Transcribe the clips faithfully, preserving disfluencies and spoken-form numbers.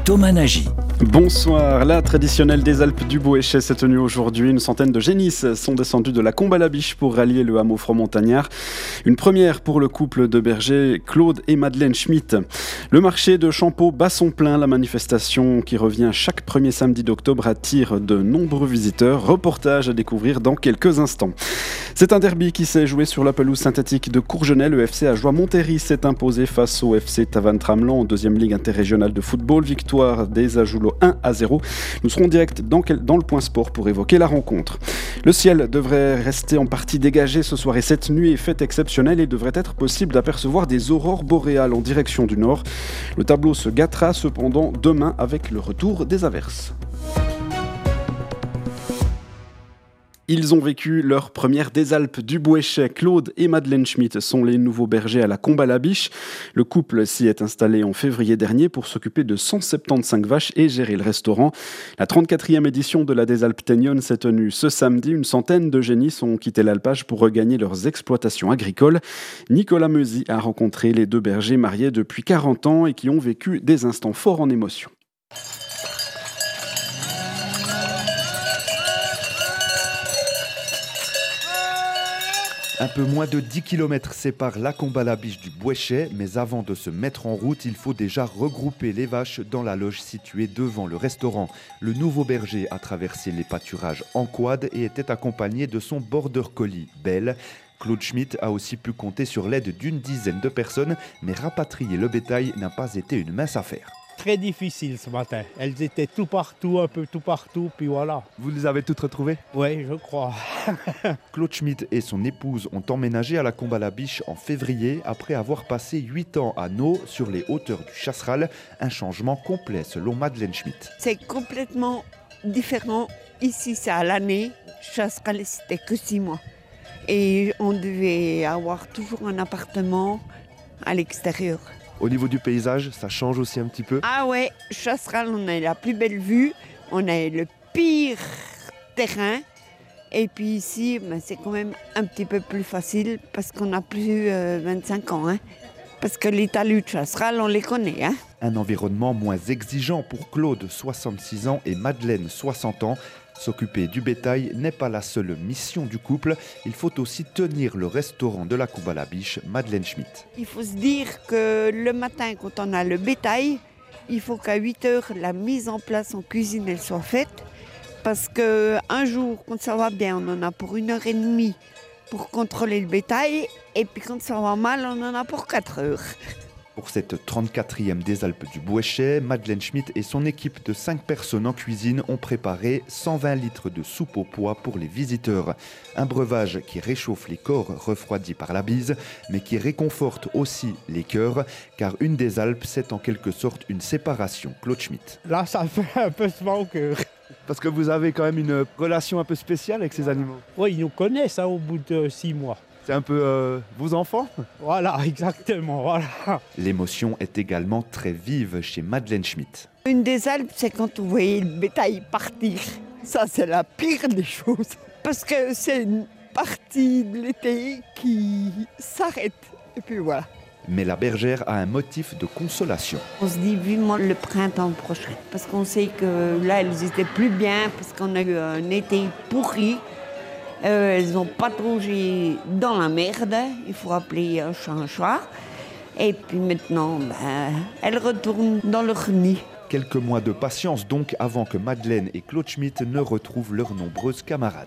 Thomas Nagy. Bonsoir, la traditionnelle des Alpes du Boëchet s'est tenue aujourd'hui. Une centaine de génisses sont descendus de la Combe à la Biche pour rallier le hameau fromontagnard. Une première pour le couple de bergers Claude et Madeleine Schmitt. Le marché de Champeaux bat son plein. La manifestation qui revient chaque premier samedi d'octobre attire de nombreux visiteurs. Reportage à découvrir dans quelques instants. C'est un derby qui s'est joué sur la pelouse synthétique de Courgenay. Le F C Ajoie-Montéry s'est imposé face au F C Tavannes-Tramelan en deuxième ligue interrégionale de football. Victoire des Ajoulots un à zéro. Nous serons direct dans, quel, dans le point sport pour évoquer la rencontre. Le ciel devrait rester en partie dégagé ce soir et cette nuit est faite exceptionnelle et devrait être possible d'apercevoir des aurores boréales en direction du nord. Le tableau se gâtera cependant demain avec le retour des averses. Ils ont vécu leur première des Alpes du Boëchet. Claude et Madeleine Schmitt sont les nouveaux bergers à la Combe à la Biche. Le couple s'y est installé en février dernier pour s'occuper de cent soixante-quinze vaches et gérer le restaurant. La trente-quatrième édition de la des Alpes Teignonnes s'est tenue ce samedi. Une centaine de génisses ont quitté l'alpage pour regagner leurs exploitations agricoles. Nicolas Meusy a rencontré les deux bergers mariés depuis quarante ans et qui ont vécu des instants forts en émotion. Un peu moins de dix kilomètres séparent la Combe à la Biche du Boëchet, mais avant de se mettre en route, il faut déjà regrouper les vaches dans la loge située devant le restaurant. Le nouveau berger a traversé les pâturages en quad et était accompagné de son border collie, Belle. Claude Schmitt a aussi pu compter sur l'aide d'une dizaine de personnes, mais rapatrier le bétail n'a pas été une mince affaire. Très difficile ce matin. Elles étaient tout partout, un peu tout partout, puis voilà. Vous les avez toutes retrouvées ? Oui, je crois. Claude Schmitt et son épouse ont emménagé à la Combe à la Biche en février après avoir passé huit ans à Nau sur les hauteurs du Chasseral. Un changement complet selon Madeleine Schmitt. C'est complètement différent. Ici, c'est à l'année. Chasseral, c'était que six mois. Et on devait avoir toujours un appartement à l'extérieur. Au niveau du paysage, ça change aussi un petit peu. Ah ouais, Chasseral, on a la plus belle vue, on a le pire terrain. Et puis ici, ben, c'est quand même un petit peu plus facile parce qu'on a plus euh, vingt-cinq ans. Hein. Parce que les talus de Chasseral, on les connaît. Hein. Un environnement moins exigeant pour Claude, soixante-six ans, et Madeleine, soixante ans. S'occuper du bétail n'est pas la seule mission du couple. Il faut aussi tenir le restaurant de la Combe à la Biche, Madeleine Schmitt. Il faut se dire que le matin, quand on a le bétail, il faut qu'à huit heures, la mise en place en cuisine elle soit faite. Parce qu'un jour, quand ça va bien, on en a pour une heure et demie pour contrôler le bétail. Et puis quand ça va mal, on en a pour quatre heures. Pour cette trente-quatrième des Alpes du Boëchet, Madeleine Schmitt et son équipe de cinq personnes en cuisine ont préparé cent vingt litres de soupe au pois pour les visiteurs. Un breuvage qui réchauffe les corps refroidis par la bise, mais qui réconforte aussi les cœurs, car une des Alpes, c'est en quelque sorte une séparation. Claude Schmitt. Là, ça fait un peu mal au cœur. Parce que vous avez quand même une relation un peu spéciale avec ces animaux. Oui, ils nous connaissent hein, au bout de six mois. C'est un peu euh, vos enfants ? Voilà, exactement, voilà. L'émotion est également très vive chez Madeleine Schmitt. Une des Alpes, c'est quand vous voyez le bétail partir. Ça, c'est la pire des choses. Parce que c'est une partie de l'été qui s'arrête. Et puis voilà. Mais la bergère a un motif de consolation. On se dit vivement le printemps prochain. Parce qu'on sait que là, elles étaient plus bien, parce qu'on a eu un été pourri. Euh, elles ont pataugé dans la merde, il faut appeler un chat un chat. Et puis maintenant, ben, elles retournent dans leur nid. Quelques mois de patience donc avant que Madeleine et Claude Schmitt ne retrouvent leurs nombreuses camarades.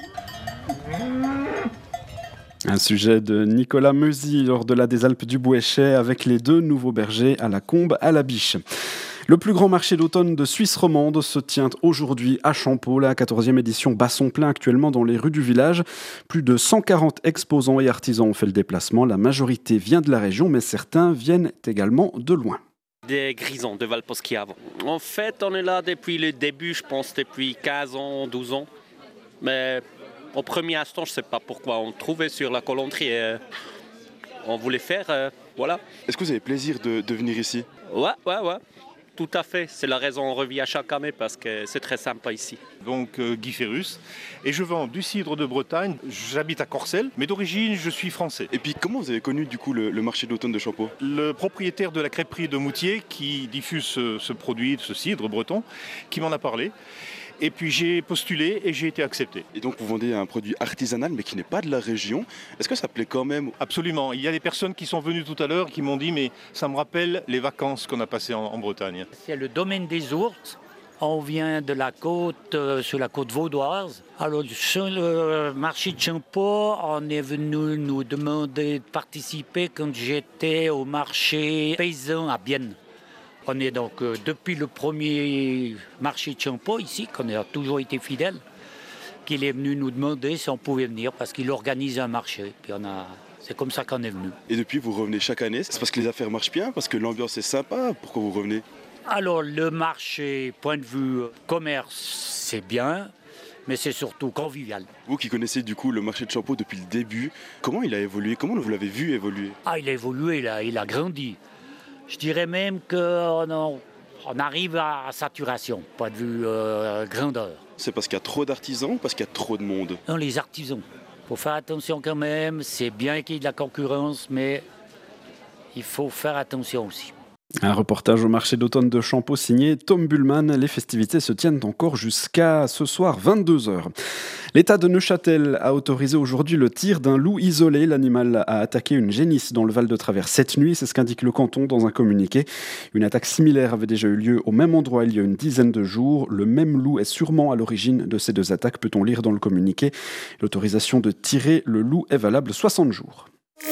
Un sujet de Nicolas Meusy lors de la des Alpes du Boëchet avec les deux nouveaux bergers à la Combe à la Biche. Le plus grand marché d'automne de Suisse romande se tient aujourd'hui à Champeaux. La quatorzième édition bat son plein actuellement dans les rues du village. Plus de cent quarante exposants et artisans ont fait le déplacement. La majorité vient de la région, mais certains viennent également de loin. Des Grisons de Valposchiavo. En fait, on est là depuis le début, je pense depuis quinze ans, douze ans. Mais au premier instant, je ne sais pas pourquoi. On trouvait sur la Colanterie et on voulait faire, euh, voilà. Est-ce que vous avez plaisir de, de venir ici ? Ouais, ouais, ouais. tout à fait. C'est la raison on revient chaque année parce que c'est très sympa ici. Donc euh, Guy Ferrus, et je vends du cidre de Bretagne. J'habite à Corcelles, mais d'origine je suis français. Et puis comment vous avez connu du coup le, le marché d'automne de Champeaux ? Le propriétaire de la crêperie de Moutier qui diffuse ce, ce produit, ce cidre breton, qui m'en a parlé. Et puis j'ai postulé et j'ai été accepté. Et donc vous vendez un produit artisanal mais qui n'est pas de la région. Est-ce que ça plaît quand même ? Absolument. Il y a des personnes qui sont venues tout à l'heure qui m'ont dit mais ça me rappelle les vacances qu'on a passées en, en Bretagne. C'est le domaine des ours. On vient de la côte, euh, sur la côte vaudoise. Alors sur le marché de Champeaux, on est venu nous demander de participer quand j'étais au marché paysan à Bienne. On est donc euh, depuis le premier marché de Champeaux ici, qu'on a toujours été fidèle, qu'il est venu nous demander si on pouvait venir parce qu'il organise un marché. Puis on a, c'est comme ça qu'on est venu. Et depuis vous revenez chaque année ? C'est parce que les affaires marchent bien, parce que l'ambiance est sympa ? Pourquoi vous revenez ? Alors le marché, point de vue commerce, c'est bien, mais c'est surtout convivial. Vous qui connaissez du coup le marché de Champeaux depuis le début, comment il a évolué ? Comment vous l'avez vu évoluer ? Ah, il a évolué, il a, il a grandi. Je dirais même qu'on on arrive à saturation, point de vue euh, grandeur. C'est parce qu'il y a trop d'artisans ou parce qu'il y a trop de monde ? Non, les artisans. Il faut faire attention quand même. C'est bien qu'il y ait de la concurrence, mais il faut faire attention aussi. Un reportage au marché d'automne de Champeaux signé Tom Bullman. Les festivités se tiennent encore jusqu'à ce soir vingt-deux heures. L'État de Neuchâtel a autorisé aujourd'hui le tir d'un loup isolé. L'animal a attaqué une génisse dans le Val de Travers cette nuit, c'est ce qu'indique le canton dans un communiqué. Une attaque similaire avait déjà eu lieu au même endroit il y a une dizaine de jours. Le même loup est sûrement à l'origine de ces deux attaques, peut-on lire dans le communiqué. L'autorisation de tirer le loup est valable soixante jours.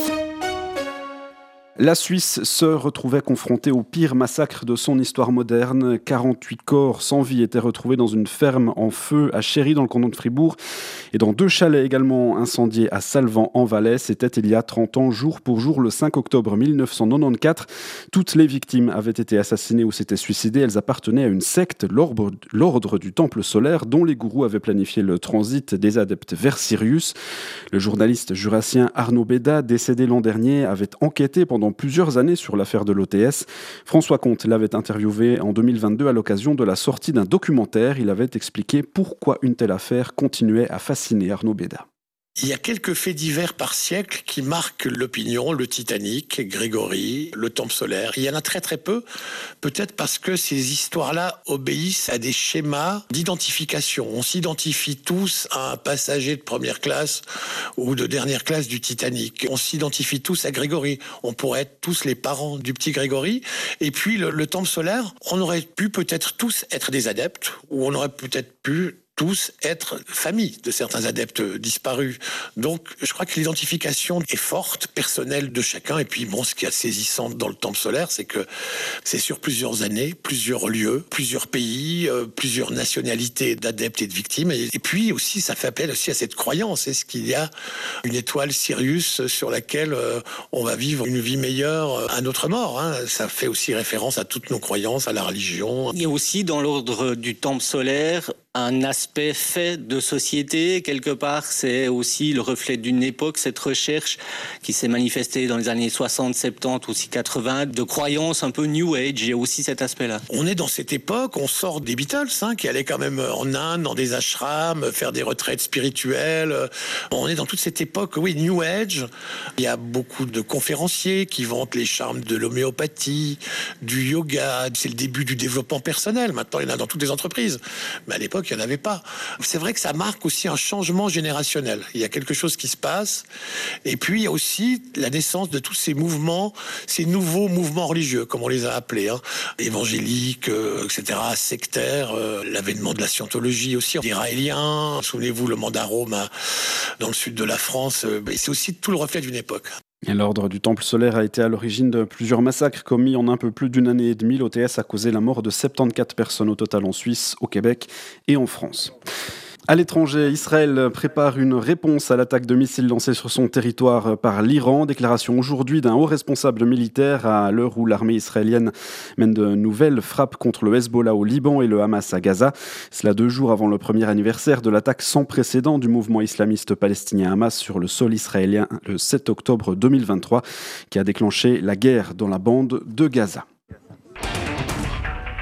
La Suisse se retrouvait confrontée au pire massacre de son histoire moderne. quarante-huit corps sans vie étaient retrouvés dans une ferme en feu à Chéry dans le canton de Fribourg et dans deux chalets également incendiés à Salvan en Valais. C'était il y a trente ans, jour pour jour, le cinq octobre mille neuf cent quatre-vingt-quatorze. Toutes les victimes avaient été assassinées ou s'étaient suicidées. Elles appartenaient à une secte, l'ordre, l'ordre du Temple solaire, dont les gourous avaient planifié le transit des adeptes vers Sirius. Le journaliste jurassien Arnaud Béda, décédé l'an dernier, avait enquêté pendant plusieurs années sur l'affaire de l'O T S. François Comte l'avait interviewé en deux mille vingt-deux à l'occasion de la sortie d'un documentaire. Il avait expliqué pourquoi une telle affaire continuait à fasciner Arnaud Béda. Il y a quelques faits divers par siècle qui marquent l'opinion, le Titanic, Grégory, le Temple solaire. Il y en a très très peu, peut-être parce que ces histoires-là obéissent à des schémas d'identification. On s'identifie tous à un passager de première classe ou de dernière classe du Titanic. On s'identifie tous à Grégory. On pourrait être tous les parents du petit Grégory. Et puis le, le Temple solaire, on aurait pu peut-être tous être des adeptes, ou on aurait peut-être pu tous être famille de certains adeptes disparus. Donc, je crois que l'identification est forte, personnelle de chacun. Et puis, bon, ce qui est saisissant dans le Temple solaire, c'est que c'est sur plusieurs années, plusieurs lieux, plusieurs pays, euh, plusieurs nationalités d'adeptes et de victimes. Et, et puis aussi, ça fait appel aussi à cette croyance. Est-ce qu'il y a une étoile Sirius sur laquelle euh, on va vivre une vie meilleure à notre mort, hein. Ça fait aussi référence à toutes nos croyances, à la religion. Il y a aussi dans l'ordre du Temple solaire un aspect fait de société. Quelque part, c'est aussi le reflet d'une époque, cette recherche qui s'est manifestée dans les années soixante, soixante-dix, aussi quatre-vingts, de croyances un peu New Age. Il y a aussi cet aspect-là. On est dans cette époque, on sort des Beatles, hein, qui allaient quand même en Inde, dans des ashrams, faire des retraites spirituelles. On est dans toute cette époque, oui, New Age. Il y a beaucoup de conférenciers qui vantent les charmes de l'homéopathie, du yoga. C'est le début du développement personnel. Maintenant, il y en a dans toutes les entreprises. Mais à l'époque, il n'y en avait pas. C'est vrai que ça marque aussi un changement générationnel. Il y a quelque chose qui se passe. Et puis, il y a aussi la naissance de tous ces mouvements, ces nouveaux mouvements religieux, comme on les a appelés, hein, évangéliques, euh, et cetera, sectaires, euh, l'avènement de la scientologie aussi, des raéliens. Souvenez-vous, le Mandarome hein, dans le sud de la France. Euh, c'est aussi tout le reflet d'une époque. Et l'ordre du Temple solaire a été à l'origine de plusieurs massacres commis en un peu plus d'une année et demie. L'O T S a causé la mort de soixante-quatorze personnes au total en Suisse, au Québec et en France. À l'étranger, Israël prépare une réponse à l'attaque de missiles lancée sur son territoire par l'Iran. Déclaration aujourd'hui d'un haut responsable militaire à l'heure où l'armée israélienne mène de nouvelles frappes contre le Hezbollah au Liban et le Hamas à Gaza. Cela deux jours avant le premier anniversaire de l'attaque sans précédent du mouvement islamiste palestinien Hamas sur le sol israélien le sept octobre deux mille vingt-trois, qui a déclenché la guerre dans la bande de Gaza.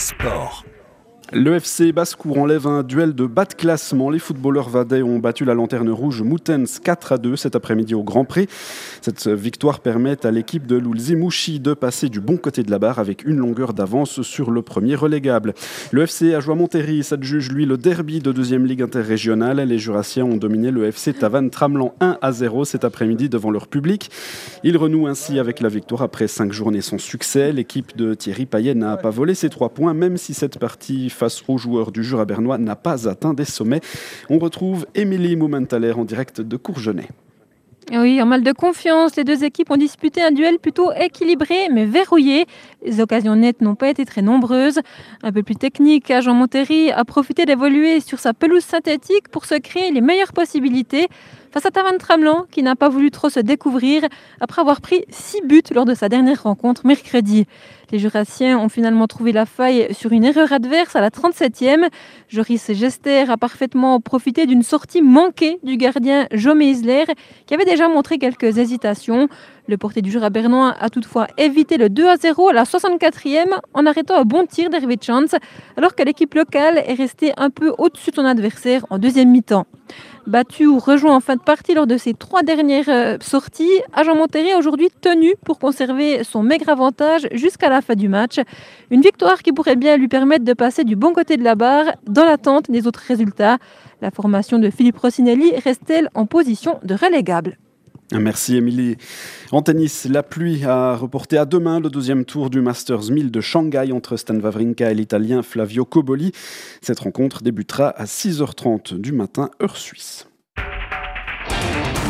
Sport. Le F C Basse-Cour enlève un duel de bas de classement. Les footballeurs vadais ont battu la Lanterne Rouge Moutens quatre à deux cet après-midi au Grand Prix. Cette victoire permet à l'équipe de Loulzimouchi de passer du bon côté de la barre avec une longueur d'avance sur le premier relégable. Le F C Ajoie-Montéry s'adjuge lui le derby de deuxième ligue interrégionale. Les Jurassiens ont dominé le F C Tavannes-Tramelan un à zéro cet après-midi devant leur public. Ils renouent ainsi avec la victoire après cinq journées sans succès. L'équipe de Thierry Payet n'a pas volé ses trois points, même si cette partie face aux joueurs du Jura bernois n'a pas atteint des sommets. On retrouve Émilie Moumentaler en direct de Courgenay. Oui, en mal de confiance, les deux équipes ont disputé un duel plutôt équilibré mais verrouillé. Les occasions nettes n'ont pas été très nombreuses. Un peu plus technique, Ajoie-Montéry a profité d'évoluer sur sa pelouse synthétique pour se créer les meilleures possibilités face à Tavannes-Tramelan qui n'a pas voulu trop se découvrir après avoir pris six buts lors de sa dernière rencontre mercredi. Les Jurassiens ont finalement trouvé la faille sur une erreur adverse à la trente-septième. Joris Gester a parfaitement profité d'une sortie manquée du gardien Jaume Isler qui avait déjà montré quelques hésitations. Le portier du Jura bernois a toutefois évité le deux à zéro à la soixante-quatrième en arrêtant un bon tir d'Hervé Chance, alors que l'équipe locale est restée un peu au-dessus de son adversaire en deuxième mi-temps. Battu ou rejoint en fin de partie lors de ses trois dernières euh, sorties, Ajoie-Montéry a aujourd'hui tenu pour conserver son maigre avantage jusqu'à la fin du match. Une victoire qui pourrait bien lui permettre de passer du bon côté de la barre dans l'attente des autres résultats. La formation de Philippe Rossinelli reste-t-elle en position de relégable ? Merci Émilie. En tennis, la pluie a reporté à demain le deuxième tour du Masters mille de Shanghai entre Stan Wawrinka et l'Italien Flavio Cobolli. Cette rencontre débutera à six heures trente du matin, heure suisse.